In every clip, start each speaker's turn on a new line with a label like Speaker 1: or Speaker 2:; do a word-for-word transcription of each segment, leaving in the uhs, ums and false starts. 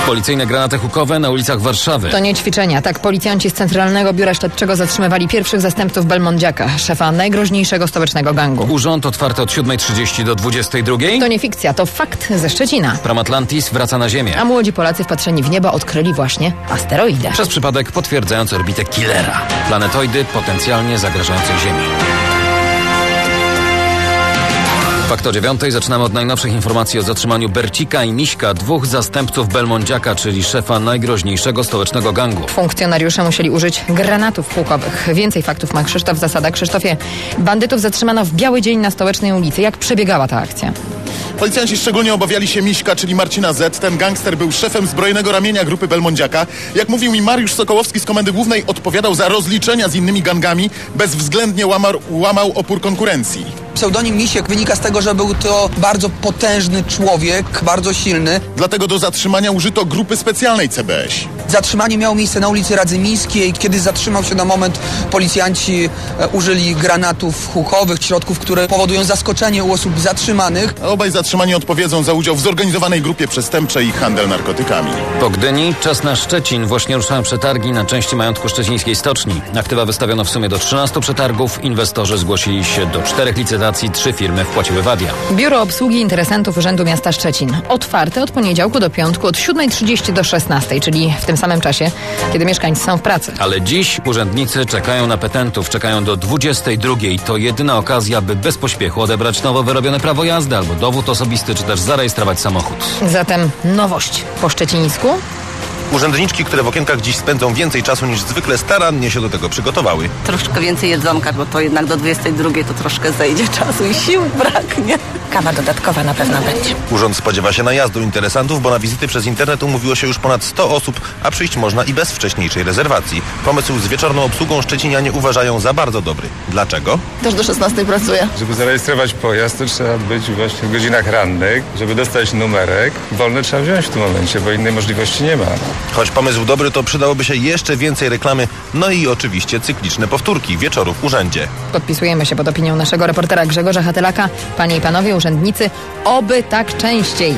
Speaker 1: Policyjne granaty hukowe na ulicach Warszawy.
Speaker 2: To nie ćwiczenia. Tak policjanci z Centralnego Biura Śledczego zatrzymywali pierwszych zastępców Belmondziaka, szefa najgroźniejszego stołecznego gangu.
Speaker 1: Urząd otwarty od siódmej trzydzieści do dwudziestej drugiej.
Speaker 2: To nie fikcja, to fakt ze Szczecina.
Speaker 1: Pram Atlantis wraca na Ziemię.
Speaker 2: A młodzi Polacy wpatrzeni w niebo odkryli właśnie asteroidę.
Speaker 1: Przez przypadek potwierdzając orbitę Killera. Planetoidy potencjalnie zagrażającej Ziemi. W Fakto dziewiątej zaczynamy od najnowszych informacji o zatrzymaniu Bercika i Miśka, dwóch zastępców Belmondziaka, czyli szefa najgroźniejszego stołecznego gangu.
Speaker 2: Funkcjonariusze musieli użyć granatów hukowych. Więcej faktów ma Krzysztof Zasada. Krzysztofie, bandytów zatrzymano w biały dzień na Stołecznej ulicy. Jak przebiegała ta akcja?
Speaker 3: Policjanci szczególnie obawiali się Miśka, czyli Marcina Z. Ten gangster był szefem zbrojnego ramienia grupy Belmondziaka. Jak mówił mi Mariusz Sokołowski z Komendy Głównej, odpowiadał za rozliczenia z innymi gangami, bezwzględnie łamał, łamał opór konkurencji.
Speaker 4: Pseudonim Misiek wynika z tego, że był to bardzo potężny człowiek, bardzo silny.
Speaker 3: Dlatego do zatrzymania użyto grupy specjalnej C B S.
Speaker 4: Zatrzymanie miało miejsce na ulicy Radzymińskiej. Kiedy zatrzymał się na moment, policjanci e, użyli granatów hukowych, środków, które powodują zaskoczenie u osób zatrzymanych.
Speaker 3: Obaj zatrzymani odpowiedzą za udział w zorganizowanej grupie przestępczej i handel narkotykami.
Speaker 1: Po Gdyni czas na Szczecin. Właśnie ruszają przetargi na części majątku szczecińskiej stoczni. Aktywa wystawiono w sumie do trzynastu przetargów. Inwestorzy zgłosili się do czterech licytacji. Trzy firmy wpłaciły wadia.
Speaker 2: Biuro Obsługi Interesentów Urzędu Miasta Szczecin. Otwarte od poniedziałku do piątku od siódmej trzydzieści do szesnastej, czyli w tym samym czasie, kiedy mieszkańcy są w pracy.
Speaker 1: Ale dziś urzędnicy czekają na petentów, czekają do dwudziestej drugiej. To jedyna okazja, by bez pośpiechu odebrać nowo wyrobione prawo jazdy albo dowód osobisty, czy też zarejestrować samochód.
Speaker 2: Zatem nowość po szczecińsku.
Speaker 5: Urzędniczki, które w okienkach dziś spędzą więcej czasu niż zwykle, starannie się do tego przygotowały.
Speaker 6: Troszkę więcej jedzonka, bo to jednak do dwudziestej drugiej to troszkę zejdzie czasu i sił braknie.
Speaker 2: Kawa dodatkowa na pewno będzie.
Speaker 5: Urząd spodziewa się najazdu interesantów, bo na wizyty przez internet umówiło się już ponad sto osób, a przyjść można i bez wcześniejszej rezerwacji. Pomysł z wieczorną obsługą szczecinianie uważają za bardzo dobry. Dlaczego?
Speaker 6: Też do szesnastej pracuję.
Speaker 7: Żeby zarejestrować pojazd, to trzeba być właśnie w godzinach rannych. Żeby dostać numerek, wolne trzeba wziąć w tym momencie, bo innej możliwości nie ma.
Speaker 5: Choć pomysł dobry, to przydałoby się jeszcze więcej reklamy, no i oczywiście cykliczne powtórki wieczoru w urzędzie.
Speaker 2: Podpisujemy się pod opinią naszego reportera Grzegorza Hatylaka. Panie i panowie urzędnicy, oby tak częściej.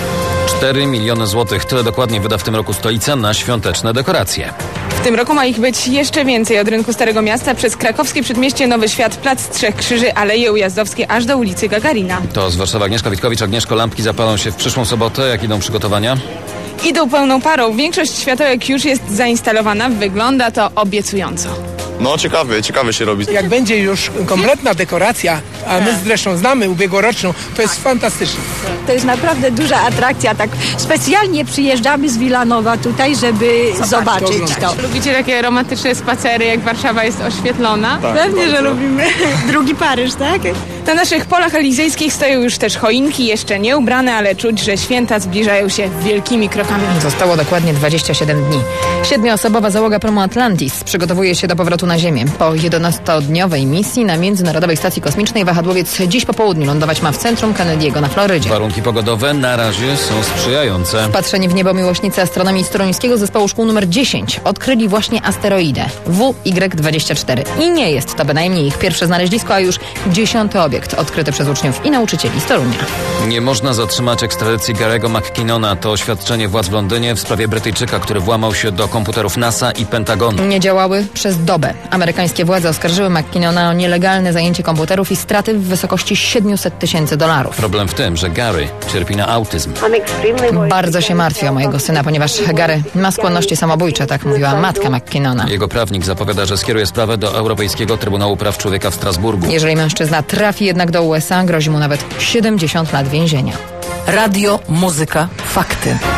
Speaker 1: cztery miliony złotych. Tyle dokładnie wyda w tym roku stolica na świąteczne dekoracje.
Speaker 8: W tym roku ma ich być jeszcze więcej. Od rynku Starego Miasta przez krakowskie przedmieście Nowy Świat, Plac Trzech Krzyży, Aleje Ujazdowskie, aż do ulicy Gagarina.
Speaker 1: To z Warszawy Agnieszka Witkowicz. Agnieszko, lampki zapalą się w przyszłą sobotę. Jak idą przygotowania?
Speaker 8: Idą pełną parą. Większość światełek już jest zainstalowana. Wygląda to obiecująco.
Speaker 9: No ciekawy, ciekawy się robi.
Speaker 10: Jak będzie już kompletna dekoracja, a my zresztą znamy ubiegłoroczną, to jest fantastyczne.
Speaker 11: To jest naprawdę duża atrakcja. Tak specjalnie przyjeżdżamy z Wilanowa tutaj, żeby zobaczyć, zobaczyć to.
Speaker 8: Lubicie takie romantyczne spacery, jak Warszawa jest oświetlona?
Speaker 11: Tak, pewnie, że lubimy. Drugi Paryż, tak?
Speaker 8: Na naszych polach elizejskich stoją już też choinki, jeszcze nie ubrane, ale czuć, że święta zbliżają się wielkimi krokami.
Speaker 2: Zostało dokładnie dwadzieścia siedem dni. Siedmioosobowa załoga promu Atlantis przygotowuje się do powrotu na Ziemię. Po jedenastodniowej misji na Międzynarodowej Stacji Kosmicznej wahadłowiec dziś po południu lądować ma w centrum Kennedy'ego na Florydzie.
Speaker 1: Warunki pogodowe na razie są sprzyjające.
Speaker 2: Wpatrzeni w niebo miłośnicy astronomii z toruńskiego zespołu szkół numer dziesięć odkryli właśnie asteroidę W Y dwadzieścia cztery. I nie jest to bynajmniej ich pierwsze znalezisko, a już dziesiąty obiekt odkryty przez uczniów i nauczycieli z Torunia.
Speaker 1: Nie można zatrzymać ekstradycji Gary'ego McKinnona. To oświadczenie władz w Londynie w sprawie Brytyjczyka, który włamał się do komputerów NASA i Pentagonu.
Speaker 2: Nie działały przez dobę. Amerykańskie władze oskarżyły McKinnona o nielegalne zajęcie komputerów i straty w wysokości siedemset tysięcy dolarów.
Speaker 1: Problem w tym, że Gary cierpi na autyzm.
Speaker 2: Bardzo się martwi o mojego syna, ponieważ Gary ma skłonności samobójcze, tak mówiła matka McKinnona.
Speaker 1: Jego prawnik zapowiada, że skieruje sprawę do Europejskiego Trybunału Praw Człowieka w Strasburgu.
Speaker 2: Jeżeli mężczyzna trafi jednak do U S A, grozi mu nawet siedemdziesiąt lat więzienia.
Speaker 12: Radio, muzyka, fakty.